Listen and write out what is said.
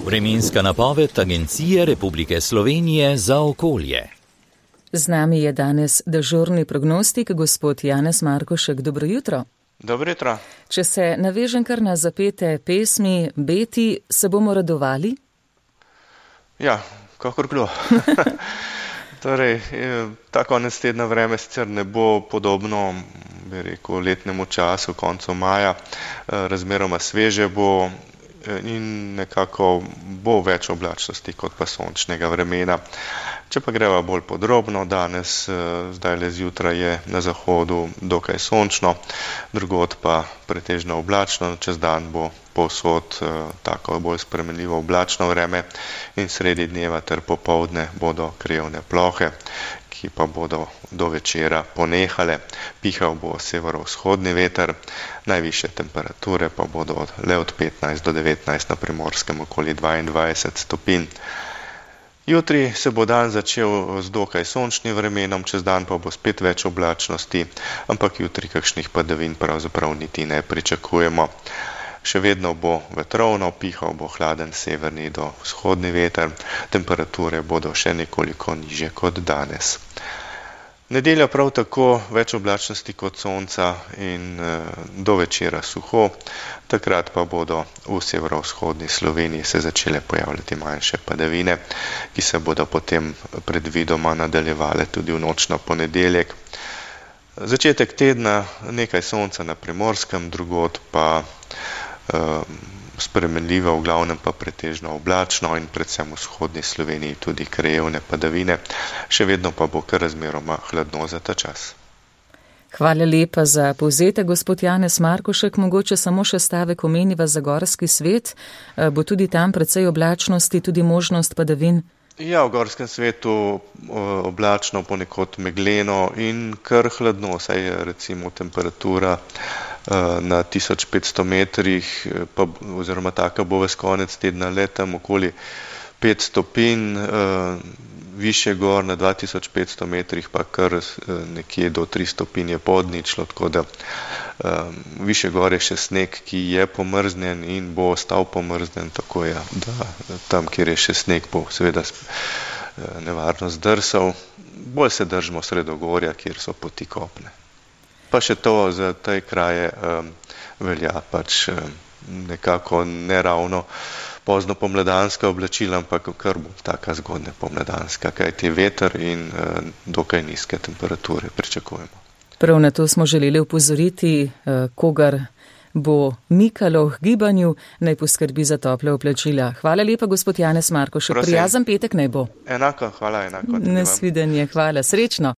Vremenska napoved Agencije Republike Slovenije za okolje. Z nami je danes dežurni prognostik, gospod Janez Markošek. Dobro jutro. Dobro jutro. Če se navežem kar na zapete pesmi, beti, se bomo radovali? Ja, kakor kdo. Torej, ta konec tedna vreme sicer ne bo podobno, bi rekel, letnemu času, koncu maja, razmeroma sveže bo in nekako bo več oblačnosti kot pa sončnega vremena. Če pa greva bolj podrobno, danes, zdajle zjutraj je na zahodu dokaj sončno, drugod pa pretežno oblačno, čez dan bo povsod tako bolj spremenljivo oblačno vreme in sredi dneva ter popoldne bodo krajevne plohe, ki pa bodo do večera ponehale. Pihal bo severovzhodni veter, najvišje temperature pa bodo le od 15 do 19 na Primorskem okoli 22 stopinj. Jutri se bo dan začel z dokaj sončnim vremenom, čez dan pa bo spet več oblačnosti, ampak jutri kakšnih padavin pravzaprav niti ne pričakujemo. Še vedno bo vetrovno, pihal bo hladen severni do vzhodni veter, temperature bodo še nekoliko nižje kot danes. Nedelja prav tako več oblačnosti kot sonca in do večera suho, takrat pa bodo v severovzhodni Sloveniji se začele pojavljati manjše padavine, ki se bodo potem predvidoma nadaljevale tudi v noč na ponedeljek. Začetek tedna nekaj sonca na Primorskem, drugod pa spremenljivo, v glavnem pa pretežno oblačno in predvsem v vzhodni Sloveniji tudi krajevne padavine, še vedno pa bo kar razmeroma hladno za ta čas. Hvala lepa za povzetek, gospod Janez Markošek. Mogoče samo še stavek omeniva za gorski svet. Bo tudi tam precej oblačnosti, tudi možnost padavin? Ja, v gorskem svetu oblačno, ponekod megleno in kar hladno, saj je recimo temperatura na 1500 metrih, pa, oziroma taka bo ves konec tedna le tam okoli 5 stopinj, više gor na 2500 metrih pa kar nekje do 3 stopinje podničlo, tako da više gor je še sneg, ki je pomrznjen in bo ostal pomrznjen, tako je, da tam, kjer je še sneg, bo seveda nevarno zdrsal. Bolj se držimo sredogorja, kjer so poti kopne. Pa še to za te kraje velja pač nekako neravno pozno pomladanska oblačila, ampak kar bo taka zgodnja pomladanska, kajti veter in dokaj nizke temperature pričakujemo. Prav na to smo želeli opozoriti, kogar bo mikalo v gibanju, naj poskrbi za tople oblačila. Hvala lepa, gospod Janez Markošek. Prijazen petek naj bo. Enako, hvala, enako. Nasvidenje, hvala, srečno.